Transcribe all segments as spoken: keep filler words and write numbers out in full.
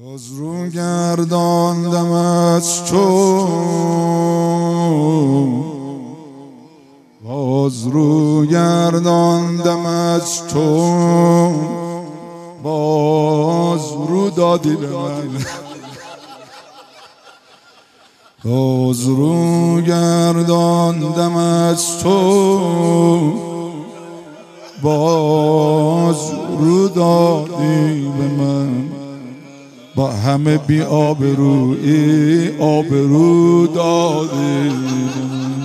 باز رو گرداندم از تو، باز رو گرداندم از تو، باز رو دادی به من. باز رو گرداندم از تو، باز رو دادی به من. با همه بی آبرویی آبرو دادی به من.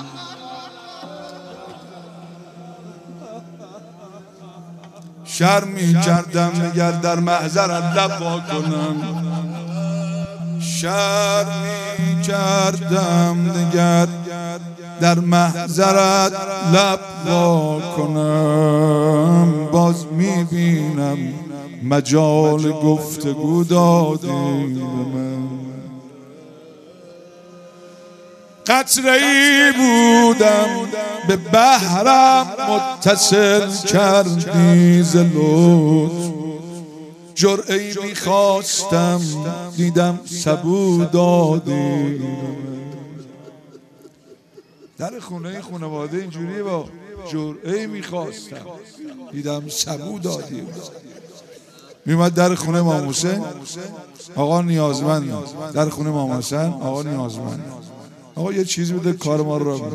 شرم می کردم نگر در محضرت لب وا کنم، شرم می کردم نگر در محضرت لب وا کنم. باز می بینم مجال گفتگو دادی به من. قطره ای بودم به بحرم متصل کردی ز لطف، جرعه ای میخواستم دیدم سبو دادی. در خونه خانواده اینجوریه، با جرعه ای میخواستم دیدم سبو دادی. میومد در خونه امام حسین، آقا نیازمند. در خونه امام حسین، آقا نیازمند. آقا یه چیزی بده کار ما رو را.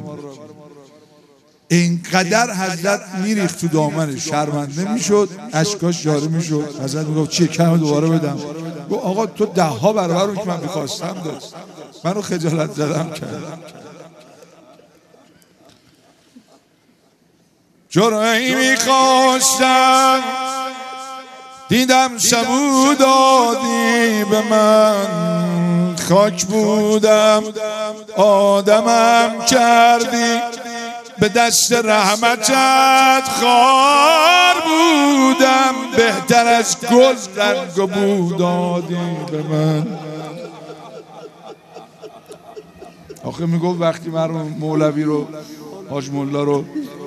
اینقدر حضرت میریخت تو دامنش، شرمنده میشد، اشکاش جاری میشد. حضرت میگفت چیه کم دوباره بدم؟ گفت آقا تو ده ها برابر اون که من میخواستم داد، منو خجالت زدم کرد. جرعه‌ای میخواستم دیدم سبو دادی به من. خاک بودم آدمم کردی، به دست رحمتت خار بودم. بهتر از گل رنگ و بو دادی به من. آخه میگفت وقتی مرحوم مولوی رو، حاج مولا رو،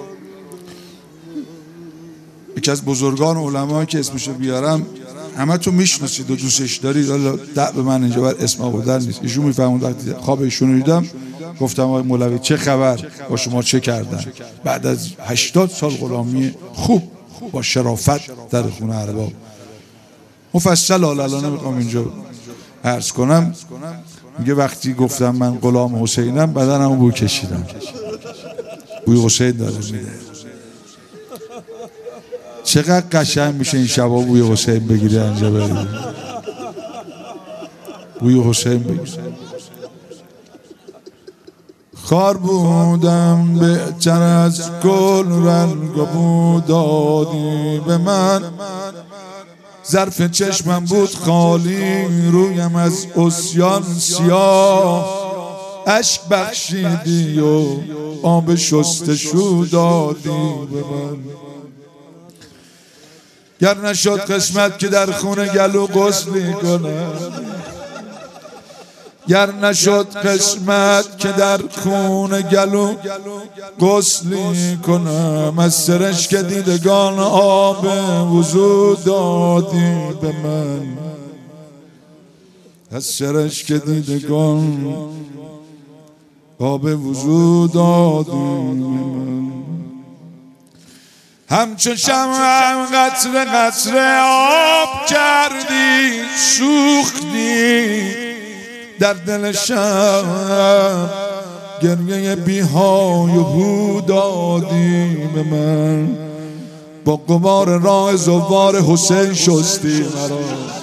یکی از بزرگان علما که اسمشو بیارم همه تو میشناسید و دوستش دارید، حالا ده به من اینجا بر اسم آوردن نیست. ایشون میفهمون. وقتی خواب ایشون رو دیدم گفتم آقای مولوی چه خبر، با شما چه کردن؟ بعد از هشتاد سال غلامی خوب با شرافت در خونه ارباب. مفصل الان نمیخوام اینجا عرض کنم. میگه وقتی گفتم من غلام حسینم بدنمو بو کشیدم، بوی حسین داره میده. چقدر قشنگ میشه این شبا بوی حسین بگیری اینجا برید، بوی حسین بگیری. خار بودم بهتر از گل رنگ و بو دادی به من. ظرف چشمم بود خالی، رویم از عصیان سیاه. اشک بخشیدی و آب شستشو دادی به من. گر نشد قسمت که در خون گلو غسلی کنم، گر نشد قسمت که در خون گلو غسلی کنم. از سرشک دیدگان آب وضو دادی به من. از سرشک دیدگان آب وضو دادی به من. همچون شمع قطره قطره آب کردی، سوختی در دل شب. گریه بی‌های و هو دادی به من. با غبار راه زوار حسین شستی مرا،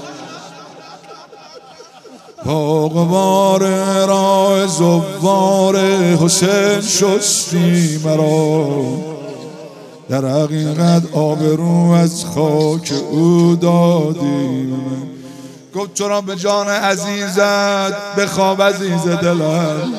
با غبار راه زوار حسین شستی مرا. در حقیقت آبرو از خاک او دادی. گفت چرا به جان عزیزت بخواب عزیز دلم،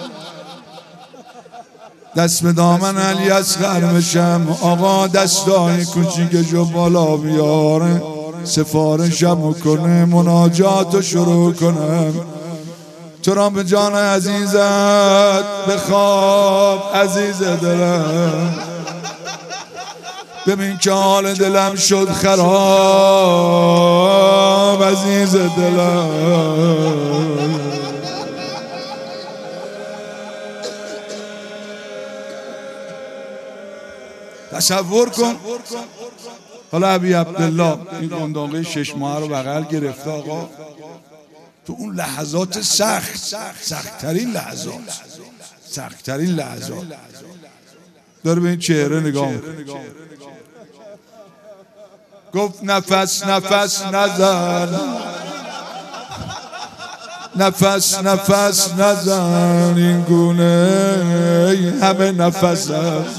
دست به دامن علی اصغر بشم. آقا دستای کوچیکشو بالا بیاره، سفارشمو کنه، مناجاتو شروع کنم. چرا به جان عزیزت بخواب عزیز دلم، ببین که حال دلم شد خراب عزیز دلم. تصور کن حالا ابی عبدالله این گنداقه شش ماه رو بغل گرفته آقا، تو اون لحظات سخت، سخت‌ترین لحظات، سخت‌ترین لحظات داره به این چهره نگاه میکنه. گفت نفس نفس نزن، نفس نفس نزن، این گونه همه نفس هست.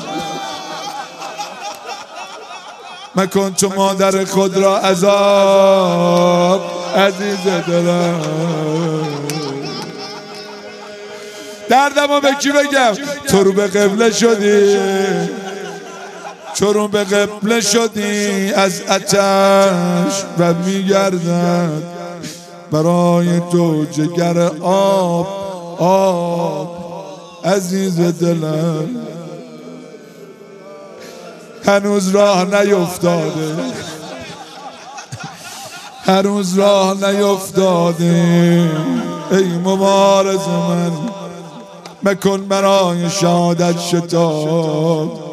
مکن تو مادر خود را عذاب عزیز دلم. دردمو به کی بگم؟ تو رو به قبله شدی، چون به قبله شدی از آتش و میگردد برای تو جگر آب آب عزیز دلم. هنوز راه نیفتاده، هنوز راه نیفتاده، ای مبارز من مکن برای شهادت شتاب.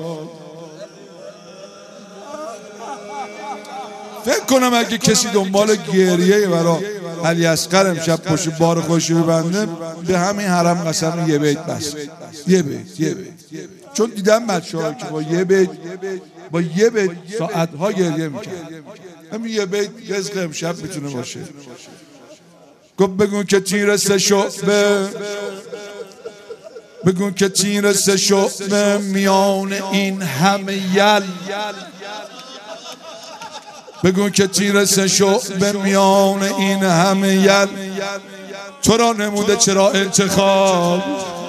فکر کنم اگه کسی دنبال گریه برای علی اصغر امشب پشت بار خوشی ببنده به همین حرم قسم یه بیت بس، یه بیت یه بیت، چون دیدم بچه‌ها که با یه بیت با یه بیت ساعت‌ها گریه میکنن. همین یه بیت رزق امشب میتونه باشه. گفت بگو که تیر سه شعبه، بگو که تیر سه شعبه میان این همه یل، بگو که تیر سه شعبه میان این همه یل، تو را نموده چرا انتخاب.